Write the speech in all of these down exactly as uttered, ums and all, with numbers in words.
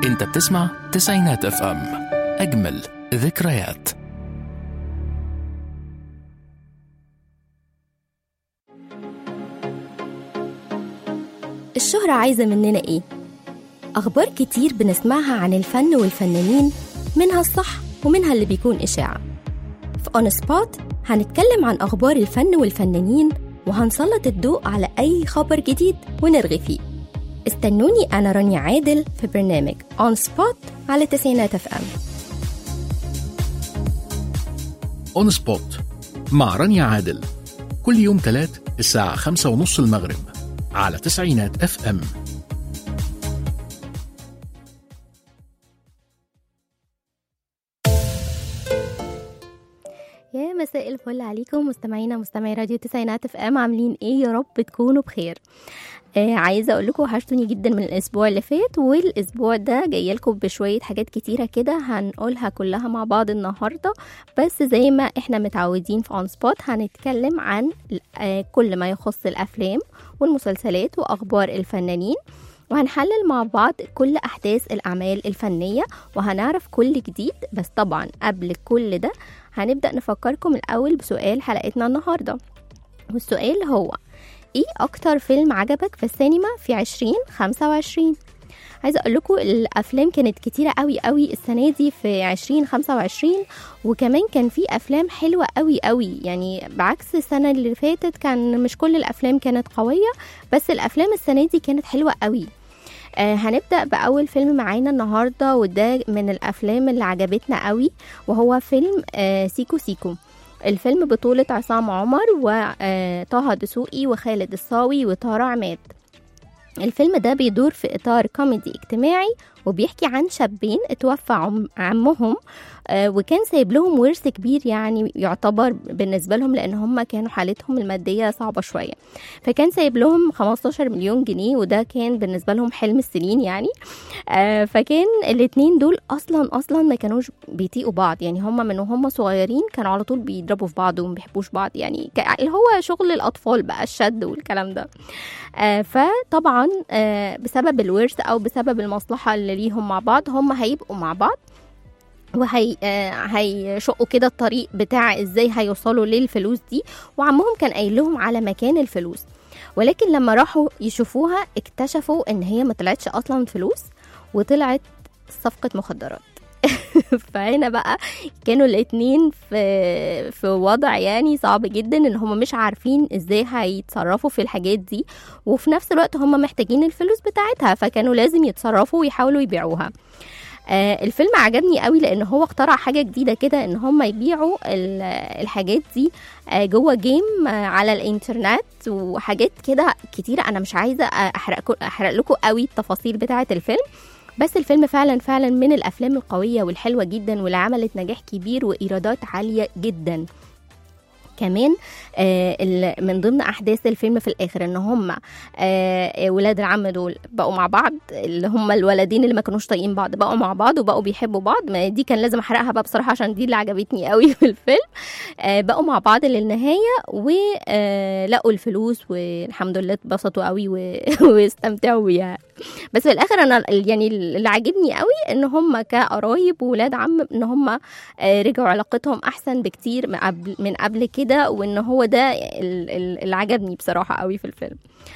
انت بتسمع تسعينات اف ام، اجمل ذكريات. الشهرة عايزة مننا ايه؟ اخبار كتير بنسمعها عن الفن والفنانين، منها الصح ومنها اللي بيكون اشاعة. في اون سبوت هنتكلم عن اخبار الفن والفنانين، وهنسلط الضوء على اي خبر جديد ونرغي فيه. استنوني انا رانيا عادل في برنامج اون سبوت على تسعينات اف ام. اون سبوت مع رانيا عادل، كل يوم ثلاث الساعة خمسة ونص المغرب على تسعينات اف ام. يا مساء الفل عليكم مستمعينا مستمعي راديو تسعينات اف ام، عاملين ايه؟ يا رب تكونوا بخير. آه عايزه اقول لكم وحشتوني جدا من الاسبوع اللي فات، والاسبوع ده جايه لكم بشويه حاجات كتيره كده هنقولها كلها مع بعض النهارده. بس زي ما احنا متعودين في اون سبوت هنتكلم عن آه كل ما يخص الافلام والمسلسلات واخبار الفنانين، وهنحلل مع بعض كل أحداث الأعمال الفنية وهنعرف كل جديد. بس طبعا قبل كل ده هنبدأ نفكركم الأول بسؤال حلقتنا النهاردة، والسؤال هو إيه أكتر فيلم عجبك في السينما في عشرين خمسة وعشرين؟ عايزة أقول لكم الأفلام كانت كتيرة قوي قوي السنة دي في عشرين خمسة وعشرين، وكمان كان في أفلام حلوة قوي قوي، يعني بعكس السنة اللي فاتت كان مش كل الأفلام كانت قوية، بس الأفلام السنة دي كانت حلوة قوي. آه هنبدأ بأول فيلم معانا النهاردة، وده من الأفلام اللي عجبتنا قوي، وهو فيلم آه سيكو سيكو. الفيلم بطولة عصام عمر وطه دسوقي وخالد الصاوي وطارق عماد. الفيلم ده بيدور في إطار كوميدي اجتماعي، وبيحكي عن شابين اتوفى عم عمهم آه وكان سايب لهم ورث كبير، يعني يعتبر بالنسبة لهم لأن هم كانوا حالتهم المادية صعبة شوية، فكان سايب لهم خمستاشر مليون جنيه، وده كان بالنسبة لهم حلم السنين يعني. آه فكان الاتنين دول أصلا أصلا ما كانوش بيطيقوا بعض، يعني هم من وهم صغيرين كانوا على طول بيضربوا في بعض وما بيحبوش بعض، يعني اللي هو شغل الأطفال بقى، الشد والكلام ده. آه فطبعا آه بسبب الورث أو بسبب المصلحة اللي ليهم مع بعض هم هيبقوا مع بعض، وهي آه هيشقوا كده الطريق بتاع ازاي هيوصلوا للفلوس دي. وعمهم كان قايل لهم على مكان الفلوس، ولكن لما راحوا يشوفوها اكتشفوا ان هي ما طلعتش اصلا فلوس، وطلعت صفقة مخدرات. فهنا بقى كانوا الاتنين في في وضع يعني صعب جدا، ان هم مش عارفين ازاي هيتصرفوا في الحاجات دي، وفي نفس الوقت هم محتاجين الفلوس بتاعتها، فكانوا لازم يتصرفوا ويحاولوا يبيعوها. آه الفيلم عجبني قوي لان هو اخترع حاجة جديدة كده، ان هم يبيعوا الحاجات دي آه جوه جيم آه على الانترنت وحاجات كده كتيرة. انا مش عايزة احرق احرق لكم قوي التفاصيل بتاعة الفيلم، بس الفيلم فعلا فعلا من الافلام القوية والحلوة جدا، واللي عملت نجاح كبير وايرادات عالية جدا. كمان آه من ضمن احداث الفيلم في الاخر ان هم آه ولاد العم دول بقوا مع بعض، اللي هم الولدين اللي ما كانوش طايقين بعض بقوا مع بعض وبقوا بيحبوا بعض. ما دي كان لازم احرقها بقى بصراحه عشان دي اللي عجبتني قوي في الفيلم. آه بقوا مع بعض للنهايه ولقوا الفلوس، والحمد لله اتبسطوا قوي واستمتعوا بيها. بس في الاخر انا يعني اللي عاجبني قوي ان هم كقرايب وولاد عم ان هم آه رجعوا علاقتهم احسن بكتير من قبل من قبل كده، وان هو ده اللي عجبني بصراحة قوي في الفيلم.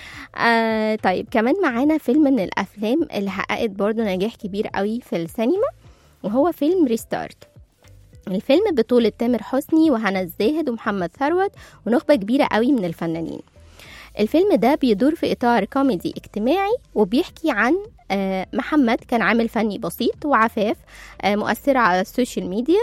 آه طيب كمان معانا فيلم من الافلام اللي حققت برضو نجاح كبير قوي في السينما، وهو فيلم ريستارت. الفيلم بطولة تامر حسني وهنا الزاهد ومحمد ثروت ونخبة كبيرة قوي من الفنانين. الفيلم ده بيدور في إطار كوميدي اجتماعي، وبيحكي عن محمد كان عامل فني بسيط وعفاف مؤثرة على السوشيال ميديا.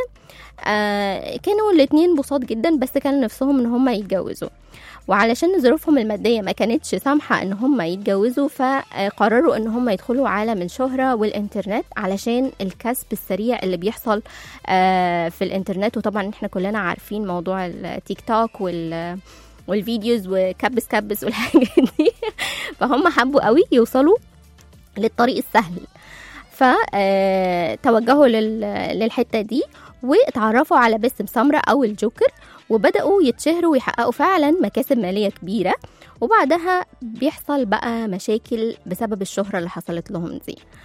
كانوا الاتنين بساط جدا، بس كان نفسهم ان هم يتجوزوا، وعلشان ظروفهم المادية ما كانتش سامحة ان هم يتجوزوا، فقرروا ان هم يدخلوا عالم الشهرة والانترنت علشان الكسب السريع اللي بيحصل في الانترنت. وطبعا احنا كلنا عارفين موضوع التيك توك وال والفيديوز وكبس كبس والحاجات دي. فهم حبوا قوي يوصلوا للطريق السهل، فتوجهوا للحتة دي واتعرفوا على باسم سمرة أو الجوكر، وبدأوا يتشهروا ويحققوا فعلا مكاسب مالية كبيرة. وبعدها بيحصل بقى مشاكل بسبب الشهرة اللي حصلت لهم دي.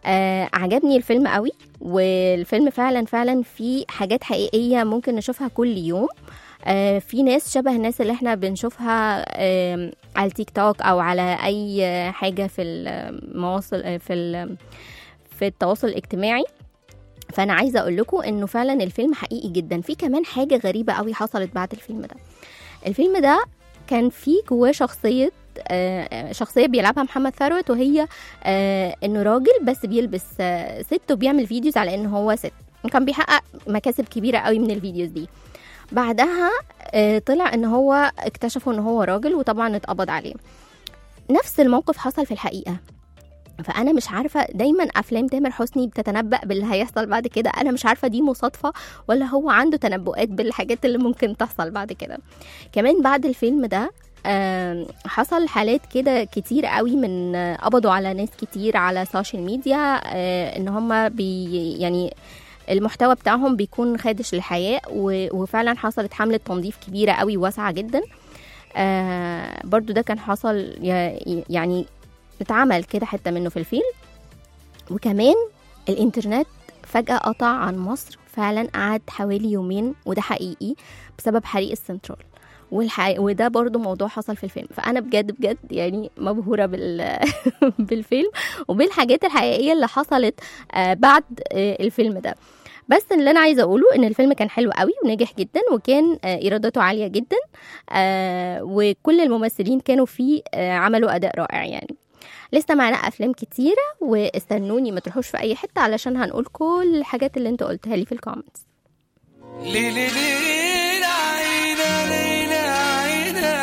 آه عجبني الفيلم قوي، والفيلم فعلا فعلا فيه حاجات حقيقية ممكن نشوفها كل يوم. آه في ناس شبه الناس اللي احنا بنشوفها آه على التيك توك او على اي حاجة في المواصل في في التواصل الاجتماعي. فانا عايزة اقول لكم انه فعلا الفيلم حقيقي جدا. في كمان حاجة غريبة قوي حصلت بعد الفيلم ده. الفيلم ده كان فيه جواه شخصية آه شخصية بيلعبها محمد ثروت، وهي آه انه راجل بس بيلبس آه ست وبيعمل فيديوز على انه هو ست، وكان بيحقق مكاسب كبيرة قوي من الفيديوز دي. بعدها آه طلع ان هو اكتشفوا ان هو راجل، وطبعا اتقبض عليه. نفس الموقف حصل في الحقيقة. فانا مش عارفه، دايما افلام تامر حسني بتتنبأ باللي هيحصل بعد كده. انا مش عارفه دي مصادفه ولا هو عنده تنبؤات بالحاجات اللي ممكن تحصل بعد كده. كمان بعد الفيلم ده حصل حالات كده كتير قوي، من قبضوا على ناس كتير على السوشيال ميديا ان هم بي يعني المحتوى بتاعهم بيكون خادش للحياء، وفعلا حصلت حملة تنظيف كبيرة قوي واسعة جدا. برضو ده كان حصل يعني اتعمل كده حتة منه في الفيلم. وكمان الانترنت فجأة قطع عن مصر، فعلا قعد حوالي يومين، وده حقيقي بسبب حريق السنترال. والحقيقة وده برضو موضوع حصل في الفيلم. فأنا بجد بجد يعني مبهورة بال... بالفيلم وبالحاجات الحقيقية اللي حصلت بعد الفيلم ده. بس اللي أنا عايزة أقوله إن الفيلم كان حلو قوي ونجح جدا، وكان إيراداته عالية جدا، وكل الممثلين كانوا فيه عملوا أداء رائع يعني. لسه معنا أفلام كتيرة، واستنوني ما تروحوش في أي حتة علشان هنقول كل الحاجات اللي انتوا قلتها لي في الكومنتس. لي لي لي عينا ليلى عينا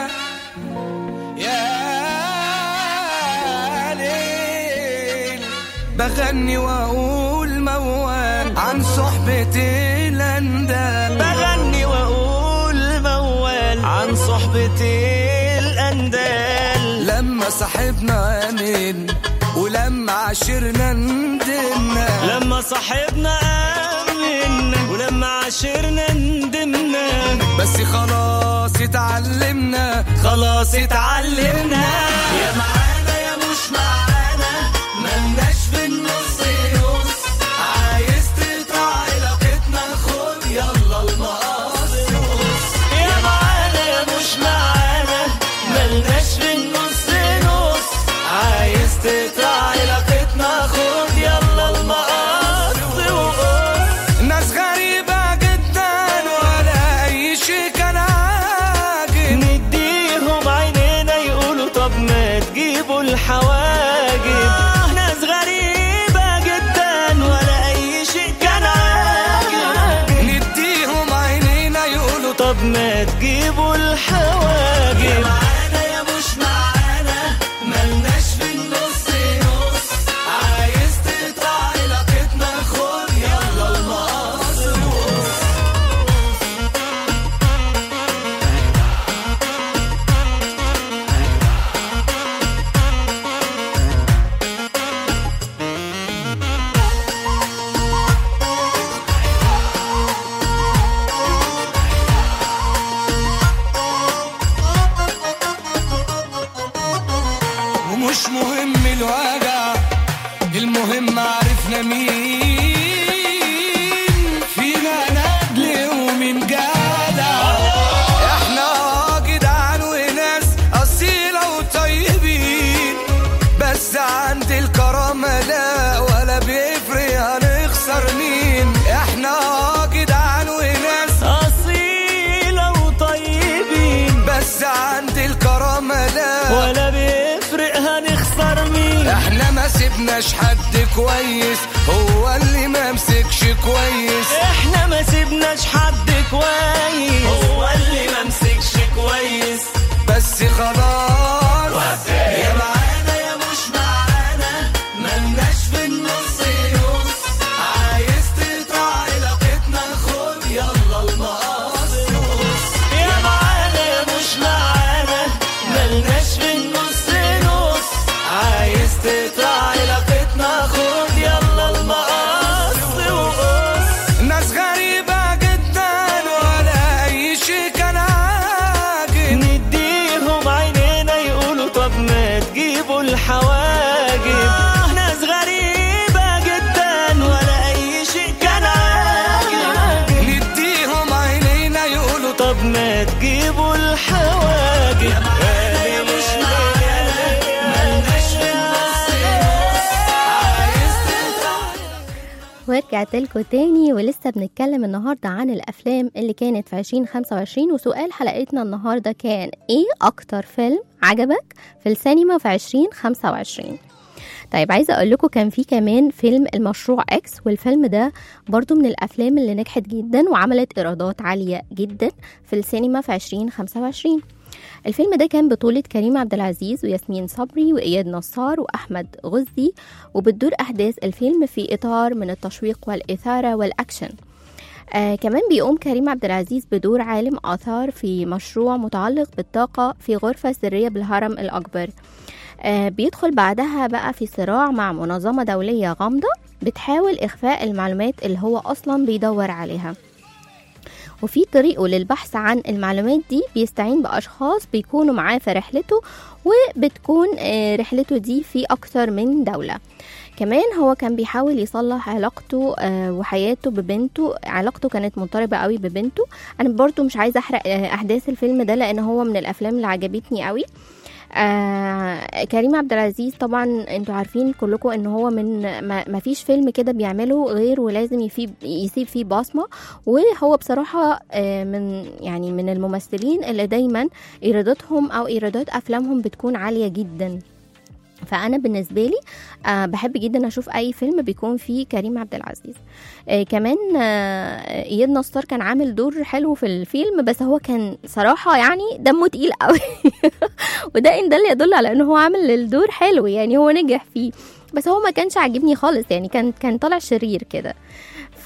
يا ليل، بغني واقول موال عن صحبة الأندال، بغني واقول موال عن صحبة الأندال. لما صاحبنا امن ولما عشرنا ندمنا، لما صاحبنا امن ولما عشرنا ندمنا، بس خلاص اتعلمنا خلاص اتعلمنا. يا معانا يا مش معانا ملناش في النص نص، عايز تقطع علاقتنا خد يلا المقص. يا معانا يا مش معانا ملناش في النص نص، عايز تقطع علاقتنا خد يلا المقص وقص. ناس غريبة جدا ولا أي شي كان عاجب، نديهم عينينا يقولوا طب ما تجيبوا الحواجب. ناس غريبة جدا ولا أي شي كان عاجب، نديهم عينينا يقولوا طب ما تجيبوا الحواجب. مش مهم الوجع، المهم عرفنا مين فينا ندل ومين جدع. احنا جدعان وناس اصيله وطيبين، بس عند الكرامه لا ولا بيفرق هنخسر مين. احنا جدعان وناس اصيله وطيبين، بس عند الكرامه لا ولا بيفرق هنخسر مين. احنا ما سيبناش حد كويس، هو اللي ما مسكش كويس. احنا ما سيبناش حد كويس، هو اللي ما مسكش كويس. بس خلاص يا معانا يا مش معانا ملناش في النص نص، عايز تقطع علاقتنا خد يلا المقص. يا معانا يا مش معانا ملناش في النص نص، عايز تقطع علاقتنا خد يلا المقص وقص. ناس غريبة جدا ولا أي شي كان عاجب، نديهم عينينا يقولوا طب ما تجيبوا الحواجب. ناس غريبة ورجعت لكم تاني ولسه بنتكلم النهاردة عن الأفلام اللي كانت في عشرين خمسة وعشرين، وسؤال حلقتنا النهاردة كان إيه أكتر فيلم عجبك في السينما في عشرين خمسة وعشرين؟ طيب عايزة أقول لكم كان في كمان فيلم المشروع إكس، والفيلم ده برضو من الأفلام اللي نجحت جدا وعملت إيرادات عالية جدا في السينما في عشرين خمسة وعشرين. الفيلم ده كان بطولة كريم عبد العزيز وياسمين صبري وإياد نصار وأحمد غزي، وبتدور أحداث الفيلم في إطار من التشويق والإثارة والأكشن. آه كمان بيقوم كريم عبد العزيز بدور عالم آثار في مشروع متعلق بالطاقة في غرفة سرية بالهرم الأكبر. آه بيدخل بعدها بقى في صراع مع منظمة دولية غامضة بتحاول إخفاء المعلومات اللي هو أصلا بيدور عليها، وفي طريقه للبحث عن المعلومات دي بيستعين بأشخاص بيكونوا معاه في رحلته، وبتكون رحلته دي في أكثر من دولة. كمان هو كان بيحاول يصلح علاقته وحياته ببنته، علاقته كانت مضطربة قوي ببنته. أنا برضو مش عايزة أحرق أحداث الفيلم ده لأن هو من الأفلام اللي عجبتني قوي. آه كريم عبد العزيز طبعا انتوا عارفين كلكم ان هو من ما, ما فيش فيلم كده بيعمله غير ولازم يسيب يسيب فيه بصمه، وهو بصراحه آه من يعني من الممثلين اللي دايما ايراداتهم او ايرادات افلامهم بتكون عاليه جدا. فأنا بالنسبة لي آه بحب جدا أشوف أي فيلم بيكون فيه كريم عبد العزيز. آه كمان آه إياد نصار كان عامل دور حلو في الفيلم، بس هو كان صراحة يعني دمه تقيل قوي وده إن ده اللي يدل على أنه هو عامل الدور حلو، يعني هو نجح فيه، بس هو ما كانش عاجبني خالص، يعني كان كان طالع شرير كده. ف...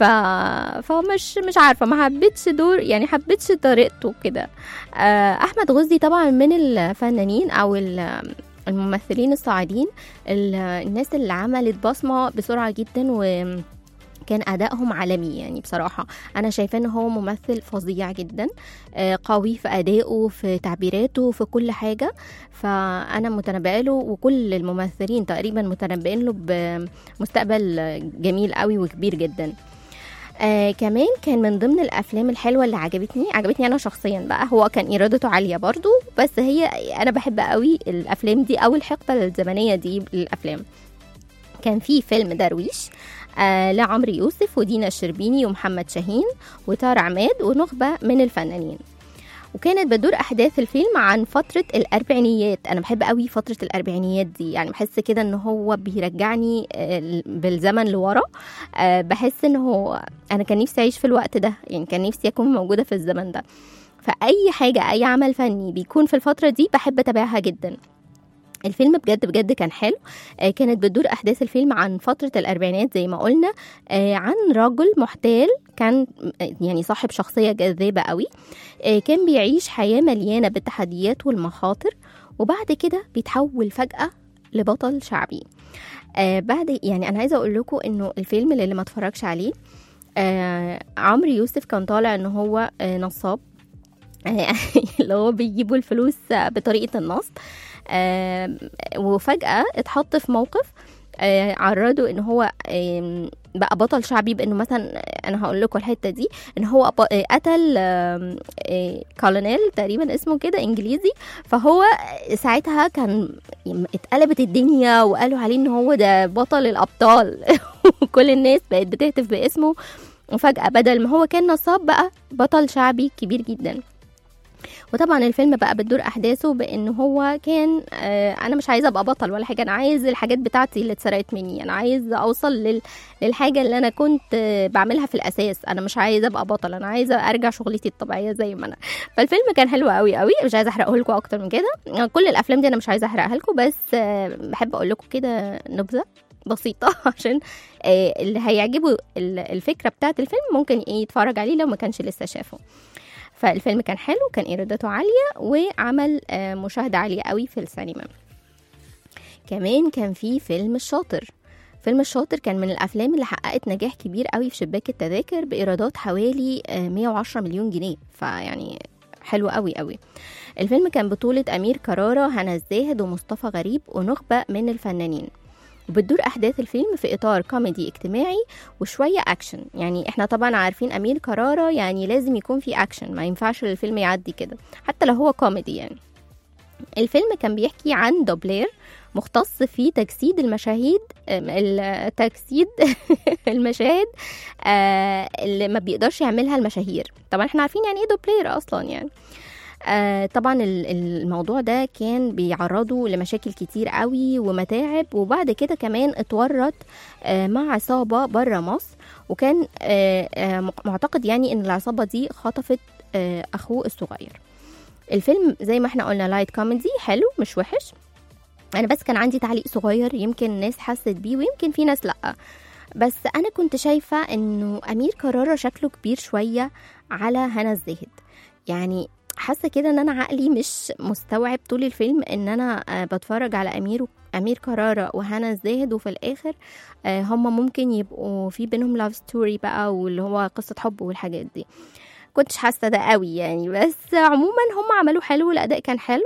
فمش مش عارفه ما حبيتش دور، يعني حبيتش طريقته كده. آه احمد غزي طبعا من الفنانين او الممثلين الصاعدين، الناس اللي عملت بصمه بسرعه جدا وكان أدائهم عالمي. يعني بصراحة أنا شايفة أنه هو ممثل فظيع جدا، قوي في أدائه في تعبيراته في كل حاجة، فأنا متنبئة له وكل الممثلين تقريبا متنبئين له بمستقبل جميل قوي وكبير جدا. آه كمان كان من ضمن الافلام الحلوه اللي عجبتني عجبتني انا شخصيا بقى، هو كان ايرادته عاليه برضو، بس هي انا بحب قوي الافلام دي او الحقبه الزمنيه دي للافلام. كان في فيلم درويش آه لعمرو يوسف ودينا الشربيني ومحمد شاهين وطارق عماد ونخبه من الفنانين، وكانت بدور أحداث الفيلم عن فترة الأربعينيات. أنا بحب قوي فترة الأربعينيات دي، يعني بحس كده إن هو بيرجعني بالزمن لورا. بحس إن هو أنا كان نفسي أعيش في الوقت ده، يعني كان نفسي أكون موجودة في الزمن ده. فأي حاجة أي عمل فني بيكون في الفترة دي بحب أتابعها جدا. الفيلم بجد بجد كان حلو. آه كانت بتدور أحداث الفيلم عن فترة الأربعينات زي ما قلنا، آه عن رجل محتال كان يعني صاحب شخصية جذابة قوي، آه كان بيعيش حياة مليانة بالتحديات والمخاطر، وبعد كده بيتحول فجأة لبطل شعبي. آه بعد يعني أنا عايزة أقول لكم إنه الفيلم اللي ما اتفرجش عليه، آه عمرو يوسف كان طالع إنه هو آه نصاب، اللي هو بيجيبوا الفلوس بطريقة النصب. آه وفجأة اتحط في موقف آه عرضه ان هو آه بقى بطل شعبي، بانه مثلا انا هقول لكم الحته دي ان هو قتل آه آه كولونيل تقريبا اسمه كده انجليزي، فهو ساعتها كان اتقلبت الدنيا وقالوا عليه ان هو ده بطل الابطال وكل الناس بقت بتهتف باسمه، وفجأة بدل ما هو كان نصاب بقى بطل شعبي كبير جدا. وطبعا الفيلم بقى بتدور احداثه بان هو كان آه انا مش عايزه ابقى بطل ولا حاجه، انا عايز الحاجات بتاعتي اللي اتسرقت مني، انا عايز اوصل لل... للحاجه اللي انا كنت آه بعملها في الاساس، انا مش عايزه ابقى بطل، انا عايزه ارجع شغلتي الطبيعيه زي ما انا. فالفيلم كان حلو قوي قوي، مش عايزه احرقه لكم اكتر من كده. كل الافلام دي انا مش عايزه احرقها لكم، بس آه بحب اقول لكم كده نبذه بسيطه عشان آه اللي هيعجبه الفكره بتاعت الفيلم ممكن يتفرج عليه لو ما كانش لسه شافه. فالفيلم كان حلو، كان إيراداته عالية وعمل مشاهدة عالية قوي في السينما. كمان كان في فيلم الشاطر. فيلم الشاطر كان من الأفلام اللي حققت نجاح كبير قوي في شباك التذاكر بإيرادات حوالي مية وعشرة مليون جنيه، فيعني حلو قوي قوي. الفيلم كان بطولة أمير كرارة، هنا الزاهد ومصطفى غريب ونخبة من الفنانين، وبتدور أحداث الفيلم في إطار كوميدي اجتماعي وشوية أكشن. يعني إحنا طبعا عارفين أمير كرارة يعني لازم يكون في أكشن، ما ينفعش الفيلم يعدي كده حتى لو هو كوميدي. يعني الفيلم كان بيحكي عن دوبلير مختص في تجسيد المشاهد التجسيد المشاهد آه اللي ما بيقدرش يعملها المشاهير. طبعا احنا عارفين يعني ايه دوبلير اصلا يعني. آه طبعا الموضوع ده كان بيعرضه لمشاكل كتير قوي ومتاعب، وبعد كده كمان اتورط آه مع عصابة برا مصر، وكان آه آه معتقد يعني ان العصابة دي خطفت آه اخوه الصغير. الفيلم زي ما احنا قلنا لايت كوميدي حلو مش وحش. انا بس كان عندي تعليق صغير يمكن ناس حست بيه ويمكن في ناس لأ، بس انا كنت شايفة انه امير كرارة شكله كبير شوية على هنا الزاهد. يعني حاسه كده ان انا عقلي مش مستوعب طول الفيلم ان انا بتفرج على امير امير كرارة وهنا الزاهد، وفي الاخر هم ممكن يبقوا في بينهم لاف ستوري بقى، واللي هو قصه حب والحاجات دي. كنتش حاسه ده قوي يعني، بس عموما هم عملوا حلو، الاداء كان حلو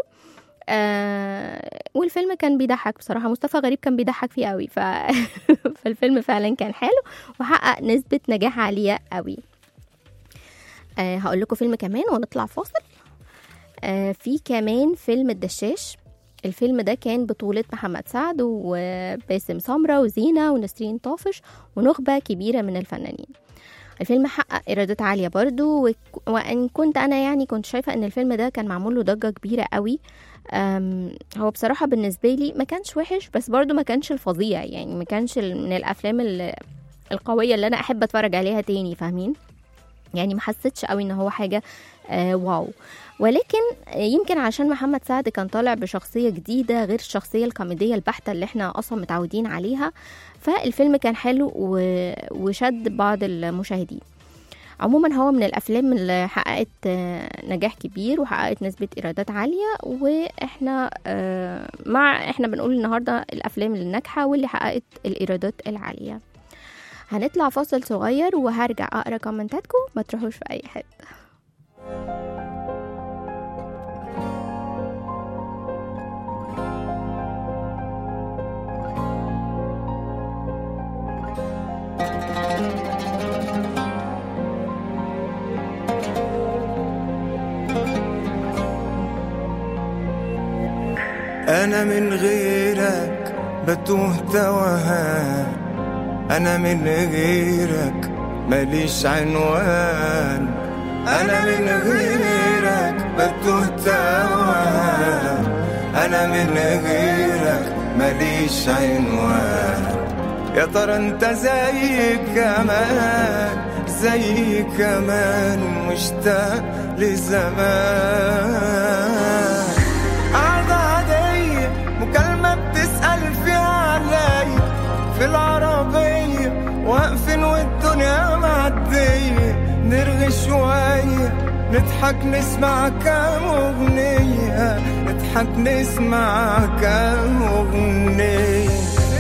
آه والفيلم كان بيضحك بصراحه. مصطفى غريب كان بيضحك فيه قوي ف... فالفيلم فعلا كان حلو وحقق نسبه نجاح عاليه قوي. آه هقول لكم فيلم كمان ونطلع فاصل. آه في كمان فيلم الدشاش. الفيلم ده كان بطولة محمد سعد وباسم سمرة وزينة ونسرين طافش ونخبة كبيرة من الفنانين. الفيلم حقق إيرادات عالية برضو، وأن كنت أنا يعني كنت شايفة أن الفيلم ده كان معمول له ضجة كبيرة قوي. هو بصراحة بالنسبة لي ما كانش وحش، بس برضو ما كانش الفظيع يعني، ما كانش من الأفلام القوية اللي أنا أحب أتفرج عليها تاني، فاهمين يعني؟ ما حسيتش قوي ان هو حاجه آه واو. ولكن يمكن عشان محمد سعد كان طالع بشخصيه جديده غير الشخصيه الكوميديه البحته اللي احنا اصلا متعودين عليها، فالفيلم كان حلو وشد بعض المشاهدين. عموما هو من الافلام اللي حققت آه نجاح كبير وحققت نسبه ايرادات عاليه، واحنا آه مع احنا بنقول النهارده الافلام اللي ناجحه واللي حققت الايرادات العاليه. هنطلع فاصل صغير وهرجع اقرا كومنتاتكم، ما تروحوش في اي حته. انا من غيرك بتوه توهان، أنا من غيرك ماليش عنوان، أنا من غيرك بتوه توهان، أنا من غيرك ماليش عنوان. يا ترى أنت زي كمان زي كمان مشتاق لزمان. قعدة عادية مكالمة بتسأل فيها عليا في العربية واقفين والدنيا معدية، نرغي شوية نضحك نسمع كام أغنية، نضحك نسمع كام أغنية.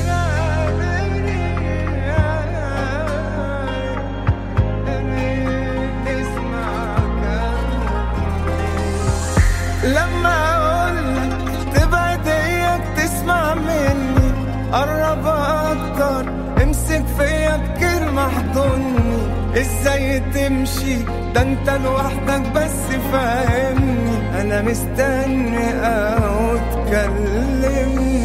لما أقولك تبعد إياك تسمع مني، قرب أكتر امسك فيا بكلمة احضني. ازاي تمشي ده انت لوحدك بس فاهمني، انا مستني او تكلمني.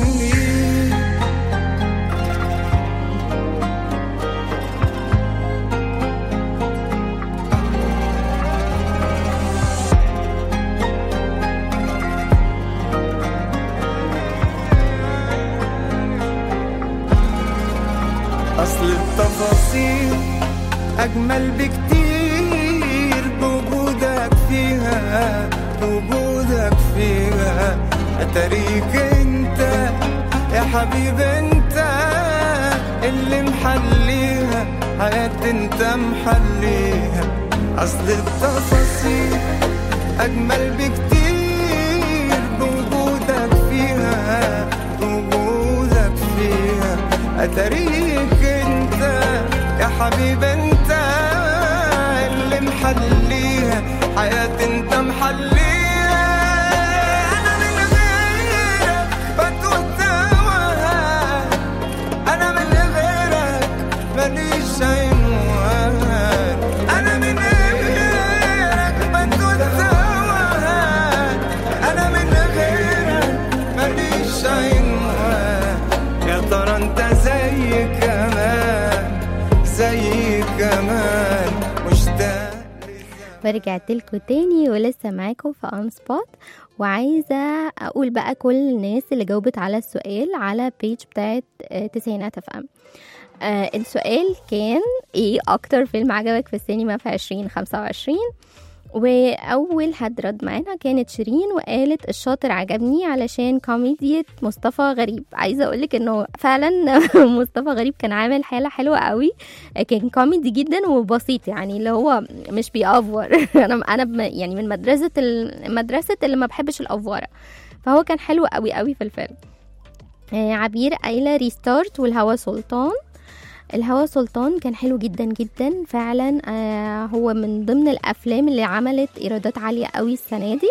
أصل التفاصيل أجمل بكتير بوجودك فيها، بوجودك فيها. أتاريك أنت يا حبيب أنت اللي محليها حياتي، أنت محليها. أصل التفاصيل أجمل بكتير بوجودك فيها، بوجودك فيها. أتاريك أنت يا حبيب أنت اللي محليها حياتي، أنت محليها. أنا من غيرك بتوه توهان، أنا من غيرك ماليش عنوان، أنا من غيرك بتوه توهان، أنا من غيرك ماليش عنوان. ورجعت لكم تاني ولسه معاكم في اون سبوت. وعايزه اقول بقى كل الناس اللي جاوبت على السؤال على بيج بتاعت تسعينات اف ام. آه السؤال كان ايه اكتر فيلم عجبك في السينما في عشرين خمسة وعشرين؟ واول حد رد معانا كانت شيرين وقالت الشاطر عجبني علشان كوميديا مصطفى غريب. عايزه اقولك انه فعلا مصطفى غريب كان عامل حاله حلوه قوي، كان كوميدي جدا وبسيط، يعني اللي هو مش بيأفور. انا انا يعني من مدرسه المدرسه اللي ما بحبش الافوره، فهو كان حلو قوي قوي في الفيلم. عبير قايله ريستارت والهوى سلطان. الهوى سلطان كان حلو جدا جدا فعلا. آه هو من ضمن الافلام اللي عملت ايرادات عاليه قوي السنه دي.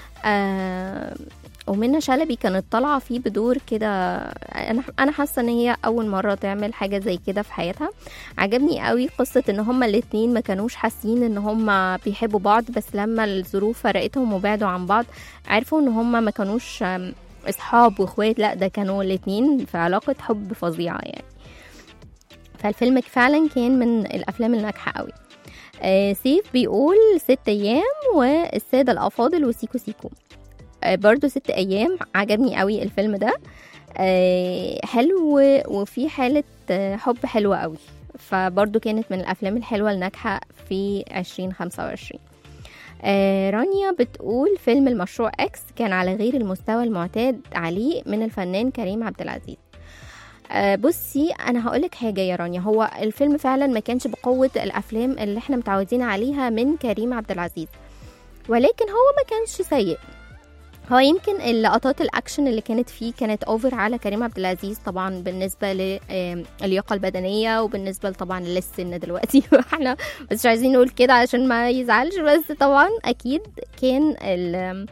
آه ومنى شلبي كانت طالعه فيه بدور كده، انا انا حاسه ان هي اول مره تعمل حاجه زي كده في حياتها. عجبني قوي قصه ان هما الاتنين ما كانوش حاسين ان هما بيحبوا بعض، بس لما الظروف فرقتهم وبعدوا عن بعض عرفوا ان هما ما كانوش اصحاب واخوات، لا ده كانوا الاتنين في علاقه حب فظيعه يعني. فالفيلم فعلا كان من الافلام الناجحه قوي. آه سيف بيقول ست ايام والساده الافاضل وسيكو سيكو. آه برضو ست ايام عجبني قوي الفيلم ده. آه حلو وفي حاله حب حلوه قوي، فبرضو كانت من الافلام الحلوه الناجحه في عشرين خمسة وعشرين. آه رانيا بتقول فيلم المشروع اكس كان على غير المستوى المعتاد عليه من الفنان كريم عبد العزيز. أه بصي انا هقولك حاجه يا رانيا، هو الفيلم فعلا ما كانش بقوه الافلام اللي احنا متعودين عليها من كريم عبد العزيز، ولكن هو ما كانش سيء. هو يمكن اللقطات الاكشن اللي كانت فيه كانت اوفر على كريم عبد العزيز طبعا بالنسبه للياقه البدنيه وبالنسبه طبعا للسن دلوقتي. احنا مش عايزين نقول كده عشان ما يزعلش، بس طبعا اكيد كان ال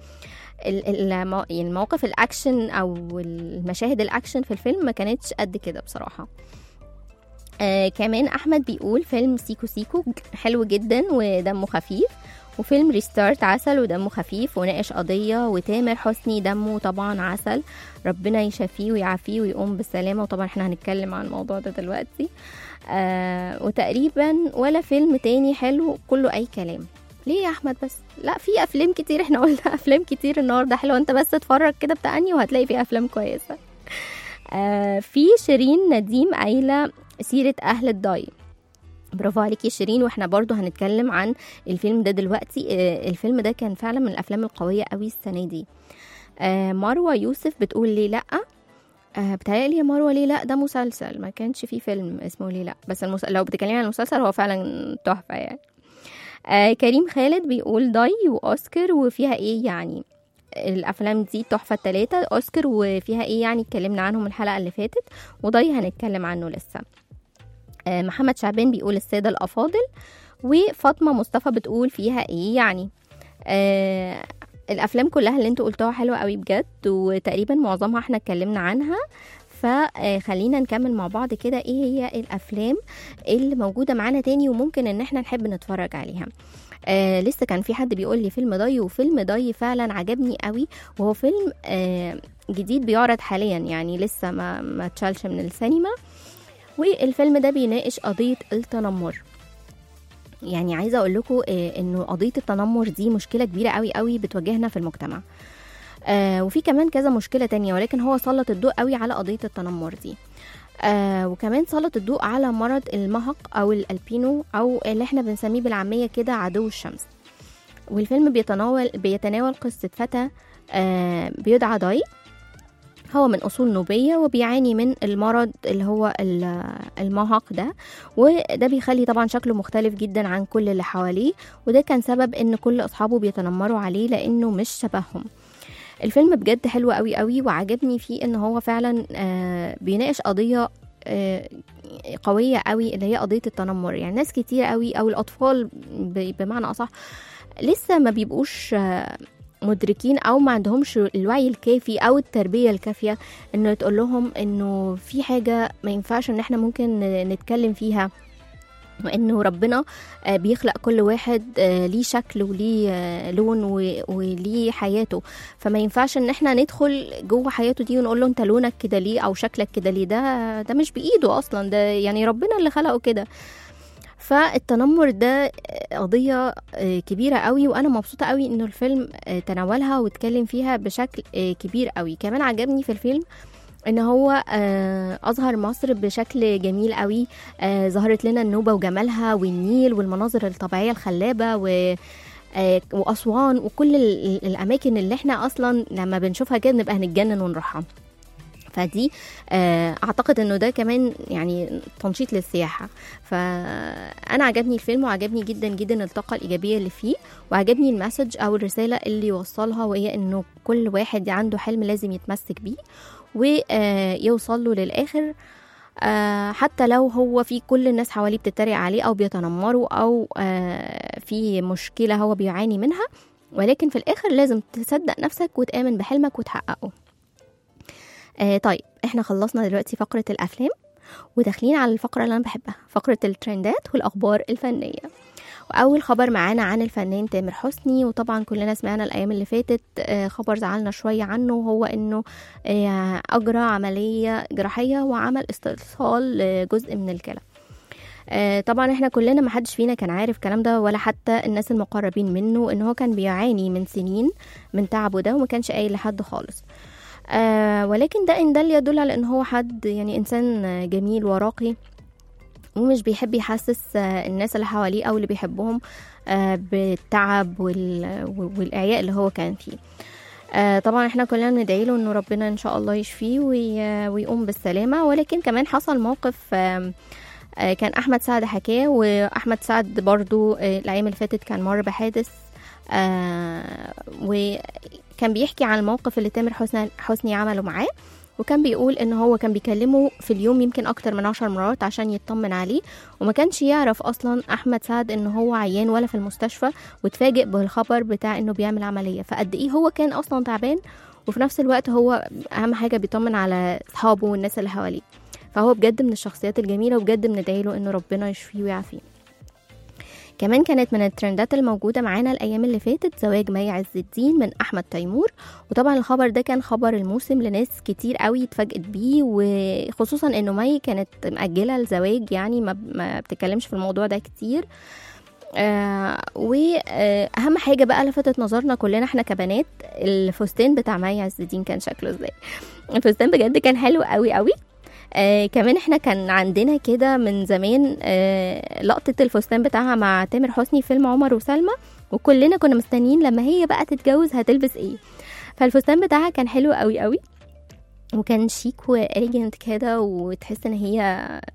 المواقف الاكشن او المشاهد الاكشن في الفيلم ما كانتش قد كده بصراحه. آه كمان احمد بيقول فيلم سيكو سيكو حلو جدا ودمه خفيف، وفيلم ريستارت عسل ودمه خفيف وناقش قضيه، وتامر حسني دمه طبعا عسل، ربنا يشافيه ويعافيه ويقوم بالسلامه، وطبعا احنا هنتكلم عن الموضوع ده دلوقتي. آه وتقريبا ولا فيلم تاني حلو، كله اي كلام. ليه يا احمد بس؟ لا في افلام كتير، احنا قلنا افلام كتير النهارده حلوه، انت بس اتفرج كده بتاعني وهتلاقي في افلام كويسه. آه في شيرين نديم قايله سيره اهل الضاي. برافو عليكي شيرين، واحنا برضو هنتكلم عن الفيلم ده دلوقتي. آه الفيلم ده كان فعلا من الافلام القويه قوي السنه دي. آه مروه يوسف بتقول ليه لا. آه بتهيألي يا مروه ليه لا ده مسلسل، ما كانش فيه فيلم اسمه ليه لا، بس المس... لو بتتكلمي عن المسلسل هو فعلا تحفه يعني. آه كريم خالد بيقول ضي وأوسكار وفيها ايه يعني. الافلام دي تحفه التلاتة، أوسكار وفيها ايه يعني اتكلمنا عنهم الحلقه اللي فاتت، وضي هنتكلم عنه لسه. آه محمد شعبان بيقول الساده الافاضل، وفاطمه مصطفى بتقول فيها ايه يعني. آه الافلام كلها اللي انتوا قلتوها حلوه قوي بجد، وتقريبا معظمها احنا اتكلمنا عنها، فخلينا نكمل مع بعض كده ايه هي الافلام اللي موجوده معانا تاني وممكن ان احنا نحب نتفرج عليها. آه لسه كان في حد بيقول لي فيلم ضي، وفيلم ضي فعلا عجبني قوي، وهو فيلم آه جديد بيعرض حاليا يعني لسه ما ما اتشالش من السينما، والفيلم ده بيناقش قضيه التنمر. يعني عايزه اقول لكم آه انه قضيه التنمر دي مشكله كبيره قوي قوي بتواجهنا في المجتمع. آه وفي كمان كذا مشكلة تانية، ولكن هو سلط الضوء قوي على قضية التنمر دي. آه وكمان سلط الضوء على مرض المهق أو الألبينو، أو اللي احنا بنسميه بالعامية كده عدو الشمس. والفيلم بيتناول بيتناول قصة فتى آه بيدعى ضي، هو من أصول نوبية وبيعاني من المرض اللي هو المهق ده، وده بيخلي طبعا شكله مختلف جدا عن كل اللي حواليه، وده كان سبب ان كل أصحابه بيتنمروا عليه لأنه مش شبههم. الفيلم بجد حلو قوي قوي، وعجبني فيه ان هو فعلا آه بيناقش قضية آه قوية قوي اللي هي قضية التنمر. يعني ناس كتير قوي او الاطفال بمعنى اصح لسه ما بيبقوش آه مدركين او ما عندهمش الوعي الكافي او التربية الكافية انه تقول لهم انه في حاجة ما ينفعش ان احنا ممكن نتكلم فيها، وانه ربنا بيخلق كل واحد ليه شكل وليه لون وليه حياته، فما ينفعش ان احنا ندخل جوه حياته دي ونقول له انت لونك كده ليه او شكلك كده ليه، ده ده مش بايده اصلا، ده يعني ربنا اللي خلقه كده. فالتنمر ده قضية كبيرة قوي، وأنا مبسوطة قوي إنه الفيلم تناولها واتكلم فيها بشكل كبير قوي. كمان عجبني في الفيلم إن هو أظهر مصر بشكل جميل قوي، ظهرت لنا النوبة وجمالها والنيل والمناظر الطبيعية الخلابة و وأسوان وكل الأماكن اللي احنا أصلا لما بنشوفها كده نبقى هنتجنن ونروحها. فدي اعتقد انه ده كمان يعني تنشيط للسياحة. فانا عجبني الفيلم وعجبني جدا جدا الطاقة الايجابية اللي فيه، وعجبني المسج او الرسالة اللي يوصلها، وهي انه كل واحد عنده حلم لازم يتمسك بيه ويوصل له للاخر، حتى لو هو في كل الناس حواليه بتتريق عليه او بيتنمروا او في مشكلة هو بيعاني منها، ولكن في الاخر لازم تصدق نفسك وتآمن بحلمك وتحققه. آه طيب احنا خلصنا دلوقتي فقرة الأفلام وداخلين على الفقرة اللي أنا بحبها، فقرة الترندات والأخبار الفنية. وأول خبر معانا عن الفنان تامر حسني، وطبعا كلنا سمعنا الأيام اللي فاتت آه خبر زعلنا شوية عنه، وهو أنه آه أجرى عملية جراحية وعمل استئصال لجزء من الكلى. آه طبعا احنا كلنا محدش فينا كان عارف الكلام ده، ولا حتى الناس المقربين منه، انه هو كان بيعاني من سنين من تعبه ده وما كانش قايل لحد خالص. آه ولكن ده إن دل يدل على ان هو حد يعني انسان جميل وراقي، ومش بيحب يحسس آه الناس اللي حواليه او اللي بيحبهم آه بالتعب والاعياء اللي هو كان فيه. آه طبعا احنا كلنا ندعي له انه ربنا ان شاء الله يشفيه ويقوم بالسلامة. ولكن كمان حصل موقف آه آه كان احمد سعد حكاه، واحمد سعد برضو آه الايام اللي فاتت كان مر بحادث آه وكان بيحكي عن الموقف اللي تامر حسني, حسني عمله معاه، وكان بيقول ان هو كان بيكلمه في اليوم يمكن اكتر من عشر مرات عشان يطمن عليه، وما كانش يعرف اصلا احمد سعد ان هو عيان ولا في المستشفى، وتفاجئ بالخبر بتاع انه بيعمل عملية. فقد ايه هو كان اصلا تعبان، وفي نفس الوقت هو اهم حاجة بيطمن على اصحابه والناس اللي حواليه. فهو بجد من الشخصيات الجميلة، وبجد بندعي له انه ربنا يشفيه ويعافيه. كمان كانت من الترندات الموجودة معانا الأيام اللي فاتت زواج مي عز الدين من أحمد تيمور، وطبعا الخبر ده كان خبر الموسم لناس كتير قوي اتفاجئت بيه، وخصوصا انه مي كانت مأجلة الزواج، يعني ما, ما بتكلمش في الموضوع ده كتير. آه واهم حاجة بقى لفتت نظرنا كلنا احنا كبنات، الفستان بتاع مي عز الدين كان شكله ازاي. الفستان بجد كان حلو قوي قوي. آه كمان احنا كان عندنا كده من زمان آه لقطة الفستان بتاعها مع تامر حسني في فيلم عمر وسلمى، وكلنا كنا مستنيين لما هي بقى تتجوز هتلبس ايه. فالفستان بتاعها كان حلو قوي قوي، وكان شيك وإليجنت كده، وتحس ان هي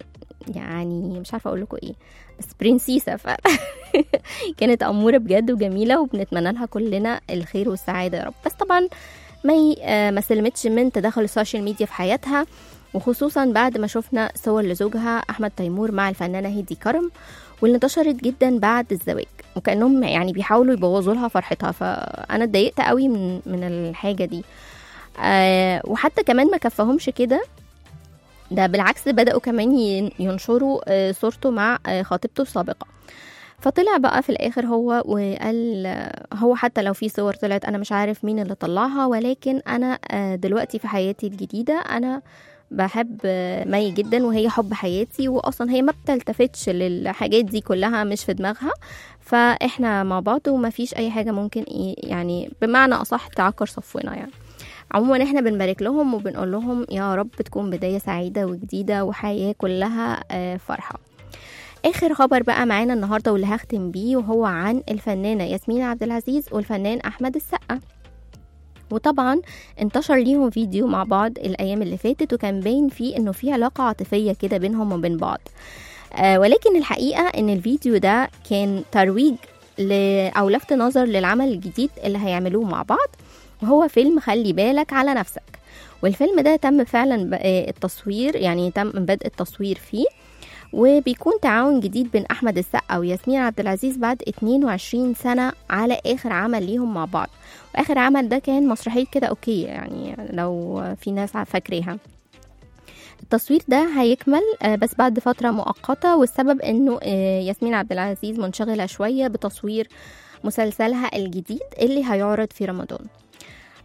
يعني مش عارفة اقول لكم ايه، بس برنسيسة. ف كانت أمورة بجد وجميلة، وبنتمنى لها كلنا الخير والسعادة يا رب. بس طبعا مي آه ما سلمتش من تدخل السوشيال ميديا في حياتها، وخصوصا بعد ما شفنا صور لزوجها أحمد تيمور مع الفنانة هدي كرم، واللي انتشرت جدا بعد الزواج، وكأنهم يعني بيحاولوا يبوظوا لها فرحتها. فأنا اتضايقت قوي من من الحاجة دي. آه وحتى كمان ما كفاهمش كده، ده بالعكس بدأوا كمان ينشروا آه صورته مع آه خطيبته السابقة. فطلع بقى في الآخر هو وقال هو حتى لو في صور طلعت أنا مش عارف مين اللي طلعها، ولكن أنا آه دلوقتي في حياتي الجديدة أنا بحب مي جدا، وهي حب حياتي، واصلا هي ما بتلتفتش للحاجات دي كلها، مش في دماغها. فاحنا مع بعض وما فيش اي حاجه ممكن يعني بمعنى اصح تعكر صفونا. يعني عموما احنا بنبارك لهم وبنقول لهم يا رب تكون بدايه سعيده وجديده وحياه كلها فرحه. اخر خبر بقى معانا النهارده واللي هختم بيه، وهو عن الفنانه ياسمين عبد العزيز والفنان احمد السقا. وطبعا انتشر ليهم فيديو مع بعض الايام اللي فاتت، وكان باين فيه انه في علاقه عاطفيه كده بينهم وبين بعض. آه ولكن الحقيقه ان الفيديو ده كان ترويج ل... او لفت نظر للعمل الجديد اللي هيعملوه مع بعض، وهو فيلم خلي بالك على نفسك. والفيلم ده تم فعلا التصوير، يعني تم بدء التصوير فيه، وبيكون تعاون جديد بين احمد السقا وياسمين عبد العزيز بعد اتنين وعشرين سنه على اخر عمل ليهم مع بعض. واخر عمل ده كان مسرحيه كده اوكي، يعني لو في ناس فاكريها. التصوير ده هيكمل بس بعد فتره مؤقته، والسبب انه ياسمين عبد العزيز منشغله شويه بتصوير مسلسلها الجديد اللي هيعرض في رمضان.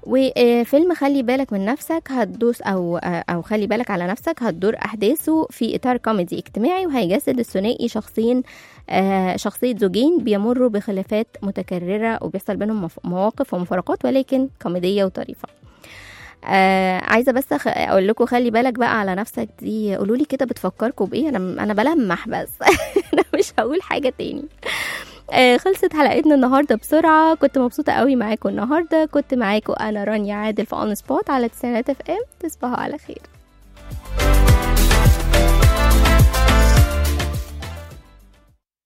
وفيلم خلي بالك من نفسك هتدوس او او خلي بالك على نفسك هتدور احداثه في اطار كوميدي اجتماعي، وهيجسد الثنائي شخصين شخصيه زوجين بيمروا بخلافات متكرره وبيحصل بينهم مواقف ومفارقات ولكن كوميديه وطريفه. آه عايزه بس أخ... اقول لكم خلي بالك بقى على نفسك دي، قولوا لي كده بتفكركم بايه؟ انا انا بلمح بس انا مش هقول حاجه تاني. آه خلصت حلقتنا النهارده بسرعه، كنت مبسوطه قوي معاكم النهارده، كنت معاكم انا رانيا عادل في اون سبوت على تسعينات اف ام. تصبحوا على خير.